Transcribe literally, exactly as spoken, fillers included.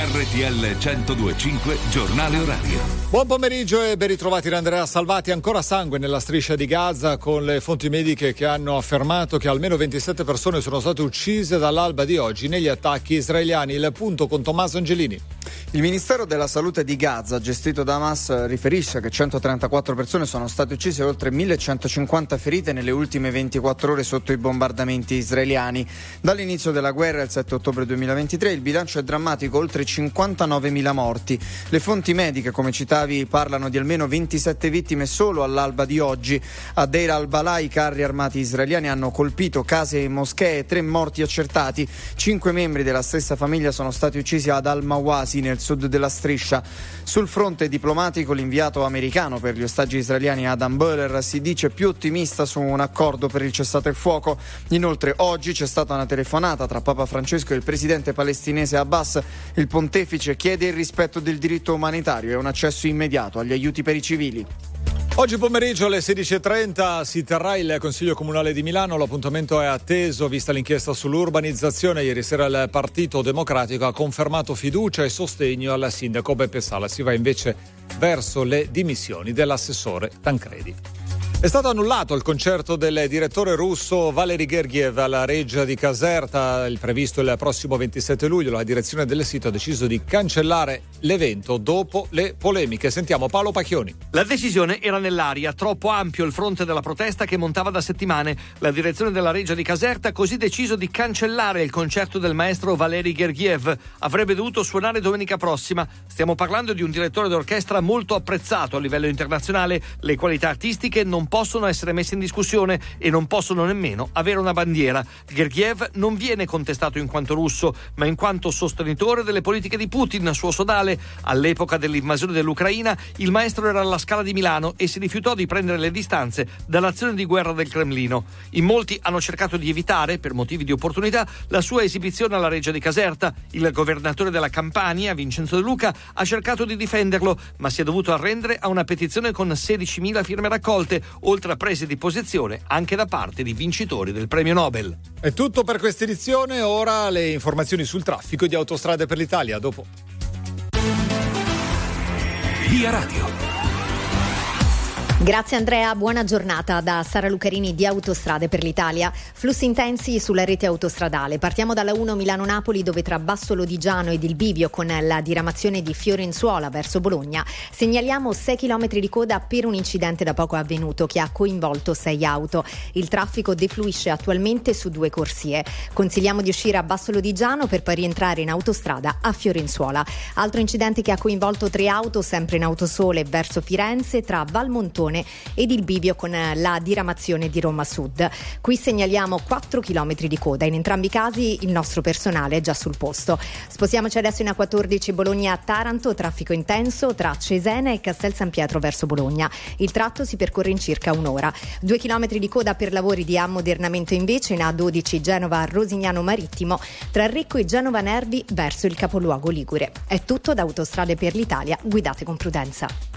R T L centodue e cinque giornale orario. Buon pomeriggio e ben ritrovati da Andrea Salvati. Ancora sangue nella striscia di Gaza, con le fonti mediche che hanno affermato che almeno ventisette persone sono state uccise dall'alba di oggi negli attacchi israeliani. Il punto con Tommaso Angelini. Il Ministero della Salute di Gaza, gestito da Hamas, riferisce che centotrentaquattro persone sono state uccise e oltre millecentocinquanta ferite nelle ultime ventiquattro ore sotto i bombardamenti israeliani. Dall'inizio della guerra, il sette ottobre duemilaventitré, il bilancio è drammatico, oltre cinquantanovemila morti. Le fonti mediche, come citavi, parlano di almeno ventisette vittime solo all'alba di oggi. A Deir al-Balà i carri armati israeliani hanno colpito case e moschee, tre morti accertati. Cinque membri della stessa famiglia sono stati uccisi ad al-Mawasi, nel sud della striscia. Sul fronte diplomatico, l'inviato americano per gli ostaggi israeliani Adam Boehler si dice più ottimista su un accordo per il cessate il fuoco. Inoltre oggi c'è stata una telefonata tra Papa Francesco e il presidente palestinese Abbas. Il pontefice chiede il rispetto del diritto umanitario e un accesso immediato agli aiuti per i civili. Oggi pomeriggio alle sedici e trenta si terrà il Consiglio Comunale di Milano. L'appuntamento è atteso vista l'inchiesta sull'urbanizzazione. Ieri sera il Partito Democratico ha confermato fiducia e sostegno al sindaco Beppe Sala. Si va invece verso le dimissioni dell'assessore Tancredi. È stato annullato il concerto del direttore russo Valery Gergiev alla Reggia di Caserta, il previsto il prossimo ventisette luglio. La direzione del sito ha deciso di cancellare l'evento dopo le polemiche. Sentiamo Paolo Pacchioni. La decisione era nell'aria, troppo ampio il fronte della protesta che montava da settimane. La direzione della Reggia di Caserta ha così deciso di cancellare il concerto del maestro Valery Gergiev. Avrebbe dovuto suonare domenica prossima. Stiamo parlando di un direttore d'orchestra molto apprezzato a livello internazionale. Le qualità artistiche non possono essere messe in discussione e non possono nemmeno avere una bandiera. Gergiev non viene contestato in quanto russo, ma in quanto sostenitore delle politiche di Putin, suo sodale. All'epoca dell'invasione dell'Ucraina, il maestro era alla Scala di Milano e si rifiutò di prendere le distanze dall'azione di guerra del Cremlino. In molti hanno cercato di evitare, per motivi di opportunità, la sua esibizione alla Reggia di Caserta. Il governatore della Campania, Vincenzo De Luca, ha cercato di difenderlo, ma si è dovuto arrendere a una petizione con sedicimila firme raccolte, oltre a prese di posizione anche da parte di vincitori del premio Nobel. È tutto per questa edizione, ora le informazioni sul traffico di Autostrade per l'Italia. Dopo. Via Radio. Grazie Andrea, buona giornata da Sara Lucarini di Autostrade per l'Italia. Flussi intensi sulla rete autostradale. Partiamo dalla uno Milano-Napoli, dove tra Basso Lodigiano ed il Bivio, con la diramazione di Fiorenzuola verso Bologna, segnaliamo sei chilometri di coda per un incidente da poco avvenuto che ha coinvolto sei auto. Il traffico defluisce attualmente su due corsie. Consigliamo di uscire a Basso Lodigiano per poi rientrare in autostrada a Fiorenzuola. Altro incidente che ha coinvolto tre auto, sempre in autosole verso Firenze, tra Valmontone ed il Bivio, con la diramazione di Roma Sud. Qui segnaliamo quattro chilometri di coda. In entrambi i casi il nostro personale è già sul posto. Spostiamoci adesso in A quattordici Bologna-Taranto, traffico intenso tra Cesena e Castel San Pietro verso Bologna. Il tratto si percorre in circa un'ora. Due chilometri di coda per lavori di ammodernamento invece in A dodici Genova-Rosignano Marittimo, tra Recco e Genova Nervi verso il capoluogo ligure. È tutto da Autostrade per l'Italia, guidate con prudenza.